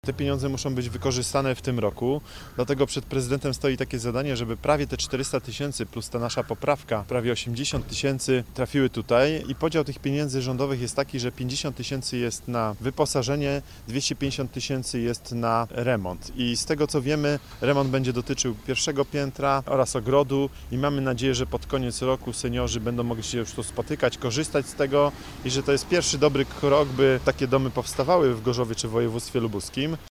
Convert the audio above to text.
Te pieniądze muszą być wykorzystane w tym roku, dlatego przed prezydentem stoi takie zadanie, żeby prawie te 400 000 plus ta nasza poprawka, prawie 80 000 trafiły tutaj i podział tych pieniędzy rządowych jest taki, że 50 000 jest na wyposażenie, 250 000 jest na remont i z tego co wiemy, remont będzie dotyczył pierwszego piętra oraz ogrodu i mamy nadzieję, że pod koniec roku seniorzy będą mogli się już tu spotykać, korzystać z tego i że to jest pierwszy dobry krok, by takie domy powstawały w Gorzowie czy w województwie lubuskim.